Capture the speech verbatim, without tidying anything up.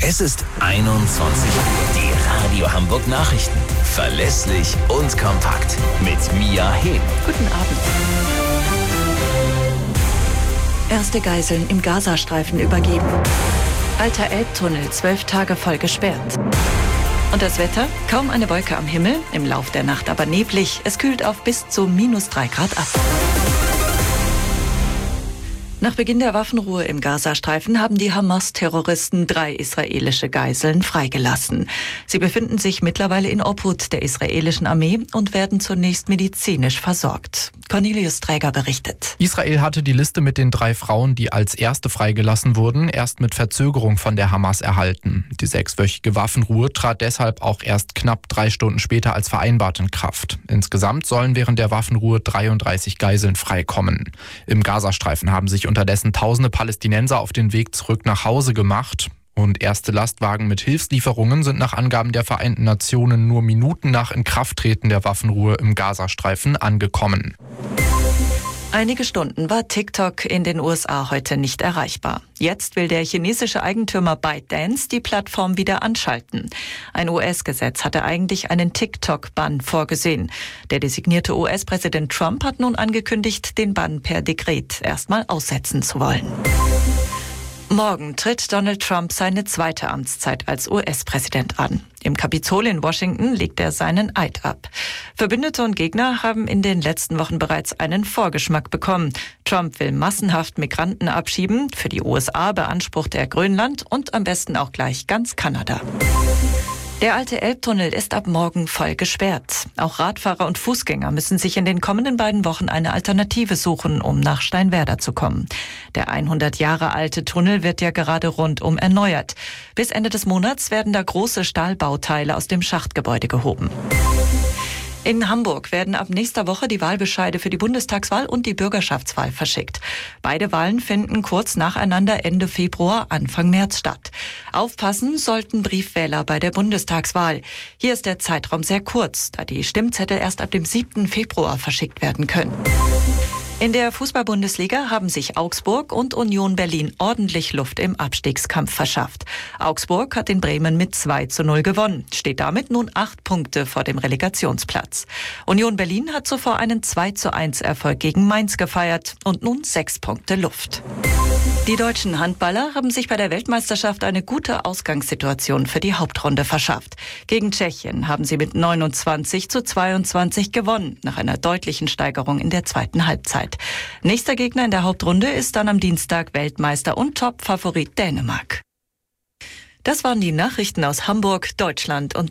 Es ist einundzwanzig Uhr. Die Radio Hamburg Nachrichten. Verlässlich und kompakt. Mit Mia Hehn. Guten Abend. Erste Geiseln im Gazastreifen übergeben. Alter Elbtunnel zwölf Tage voll gesperrt. Und das Wetter? Kaum eine Wolke am Himmel, im Lauf der Nacht aber neblig. Es kühlt auf bis zu minus drei Grad ab. Nach Beginn der Waffenruhe im Gazastreifen haben die Hamas-Terroristen drei israelische Geiseln freigelassen. Sie befinden sich mittlerweile in Obhut der israelischen Armee und werden zunächst medizinisch versorgt. Cornelius Träger berichtet. Israel hatte die Liste mit den drei Frauen, die als erste freigelassen wurden, erst mit Verzögerung von der Hamas erhalten. Die sechswöchige Waffenruhe trat deshalb auch erst knapp drei Stunden später als vereinbart in Kraft. Insgesamt sollen während der Waffenruhe dreiunddreißig Geiseln freikommen. Im Gazastreifen haben sich unterdessen tausende Palästinenser auf den Weg zurück nach Hause gemacht. Und erste Lastwagen mit Hilfslieferungen sind nach Angaben der Vereinten Nationen nur Minuten nach Inkrafttreten der Waffenruhe im Gazastreifen angekommen. Einige Stunden war TikTok in den U S A heute nicht erreichbar. Jetzt will der chinesische Eigentümer ByteDance die Plattform wieder anschalten. Ein U S-Gesetz hatte eigentlich einen TikTok-Bann vorgesehen. Der designierte U S-Präsident Trump hat nun angekündigt, den Bann per Dekret erstmal aussetzen zu wollen. Morgen tritt Donald Trump seine zweite Amtszeit als U S-Präsident an. Im Kapitol in Washington legt er seinen Eid ab. Verbündete und Gegner haben in den letzten Wochen bereits einen Vorgeschmack bekommen. Trump will massenhaft Migranten abschieben. Für die U S A beansprucht er Grönland und am besten auch gleich ganz Kanada. Der alte Elbtunnel ist ab morgen voll gesperrt. Auch Radfahrer und Fußgänger müssen sich in den kommenden beiden Wochen eine Alternative suchen, um nach Steinwerder zu kommen. Der hundert Jahre alte Tunnel wird ja gerade rundum erneuert. Bis Ende des Monats werden da große Stahlbauteile aus dem Schachtgebäude gehoben. In Hamburg werden ab nächster Woche die Wahlbescheide für die Bundestagswahl und die Bürgerschaftswahl verschickt. Beide Wahlen finden kurz nacheinander Ende Februar, Anfang März statt. Aufpassen sollten Briefwähler bei der Bundestagswahl. Hier ist der Zeitraum sehr kurz, da die Stimmzettel erst ab dem siebten Februar verschickt werden können. In der Fußball-Bundesliga haben sich Augsburg und Union Berlin ordentlich Luft im Abstiegskampf verschafft. Augsburg hat in Bremen mit zwei zu null gewonnen, steht damit nun acht Punkte vor dem Relegationsplatz. Union Berlin hat zuvor einen zwei zu eins Erfolg gegen Mainz gefeiert und nun sechs Punkte Luft. Die deutschen Handballer haben sich bei der Weltmeisterschaft eine gute Ausgangssituation für die Hauptrunde verschafft. Gegen Tschechien haben sie mit neunundzwanzig zu zweiundzwanzig gewonnen, nach einer deutlichen Steigerung in der zweiten Halbzeit. Nächster Gegner in der Hauptrunde ist dann am Dienstag Weltmeister und Top-Favorit Dänemark. Das waren die Nachrichten aus Hamburg, Deutschland und